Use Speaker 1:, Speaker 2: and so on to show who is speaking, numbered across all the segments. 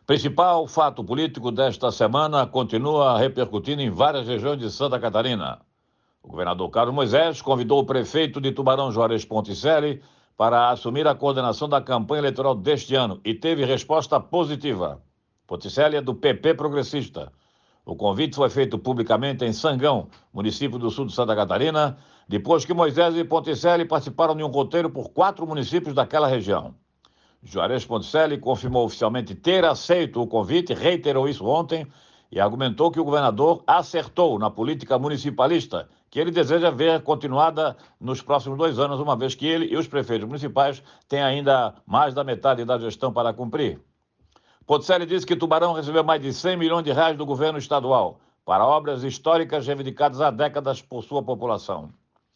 Speaker 1: Principal fato político desta semana continua repercutindo em várias regiões de Santa Catarina. O governador Carlos Moisés convidou o prefeito de Tubarão, Juarez Ponticelli, para assumir a coordenação da campanha eleitoral deste ano e teve resposta positiva. Ponticelli é do PP Progressista. O convite foi feito publicamente em Sangão, município do sul de Santa Catarina, depois que Moisés e Ponticelli participaram de um roteiro por 4 municípios daquela região. Juarez Ponticelli confirmou oficialmente ter aceito o convite, reiterou isso ontem e argumentou que o governador acertou na política municipalista, que ele deseja ver continuada nos próximos 2 anos, uma vez que ele e os prefeitos municipais têm ainda mais da metade da gestão para cumprir. Ponticelli disse que Tubarão recebeu mais de 100 milhões de reais do governo estadual para obras históricas reivindicadas há décadas por sua população.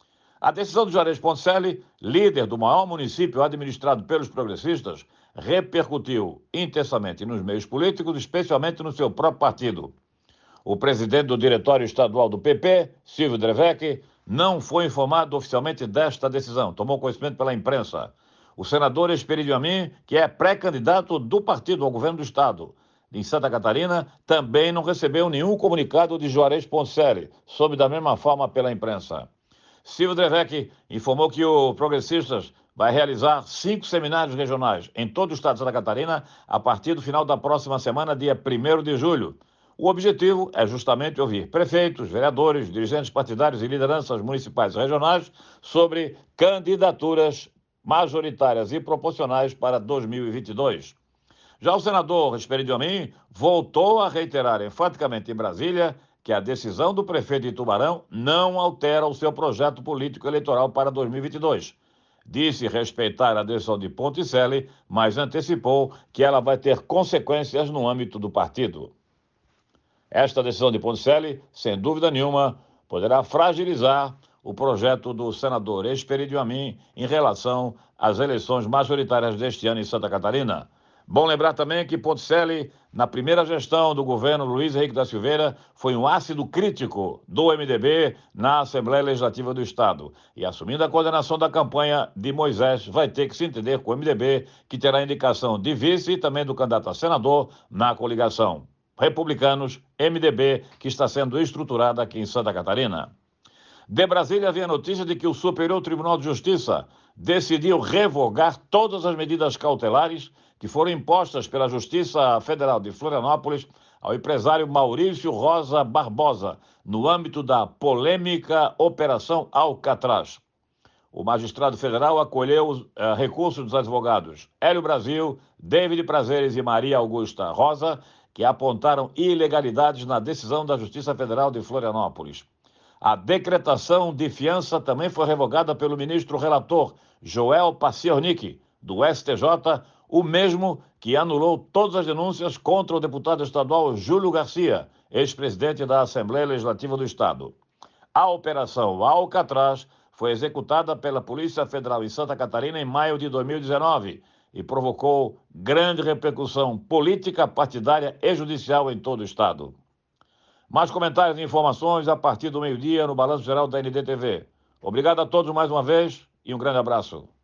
Speaker 1: A decisão de Juarez Ponticelli, líder do maior município administrado pelos progressistas, repercutiu intensamente nos meios políticos, especialmente no seu próprio partido. O presidente do Diretório Estadual do PP, Silvio Drevec, não foi informado oficialmente desta decisão, tomou conhecimento pela imprensa. O senador Esperidio Amin, que é pré-candidato do partido ao governo do estado em Santa Catarina, também não recebeu nenhum comunicado de Juarez Ponticelli, soube da mesma forma pela imprensa. Silvio Drevec informou que o Progressistas vai realizar 5 seminários regionais em todo o estado de Santa Catarina a partir do final da próxima semana, dia 1º de julho. O objetivo é justamente ouvir prefeitos, vereadores, dirigentes partidários e lideranças municipais e regionais sobre candidaturas majoritárias e proporcionais para 2022. Já o senador Esperidio Amin voltou a reiterar enfaticamente em Brasília que a decisão do prefeito de Tubarão não altera o seu projeto político eleitoral para 2022. Disse respeitar a decisão de Ponticelli, mas antecipou que ela vai ter consequências no âmbito do partido. Esta decisão de Ponticelli, sem dúvida nenhuma, poderá fragilizar o projeto do senador Esperidio Amin em relação às eleições majoritárias deste ano em Santa Catarina. Bom lembrar também que Ponticelli, na primeira gestão do governo Luiz Henrique da Silveira, foi um ácido crítico do MDB na Assembleia Legislativa do Estado. E assumindo a coordenação da campanha de Moisés, vai ter que se entender com o MDB, que terá indicação de vice e também do candidato a senador na coligação. Republicanos, MDB, que está sendo estruturada aqui em Santa Catarina. De Brasília havia notícia de que o Superior Tribunal de Justiça decidiu revogar todas as medidas cautelares que foram impostas pela Justiça Federal de Florianópolis ao empresário Maurício Rosa Barbosa, no âmbito da polêmica Operação Alcatraz. O magistrado federal acolheu os recursos dos advogados Hélio Brasil, David Prazeres e Maria Augusta Rosa, que apontaram ilegalidades na decisão da Justiça Federal de Florianópolis. A decretação de fiança também foi revogada pelo ministro relator Joel Paciornik, do STJ, o mesmo que anulou todas as denúncias contra o deputado estadual Júlio Garcia, ex-presidente da Assembleia Legislativa do Estado. A Operação Alcatraz foi executada pela Polícia Federal em Santa Catarina em maio de 2019 e provocou grande repercussão política, partidária e judicial em todo o estado. Mais comentários e informações a partir do meio-dia no Balanço Geral da NDTV. Obrigado a todos mais uma vez e um grande abraço.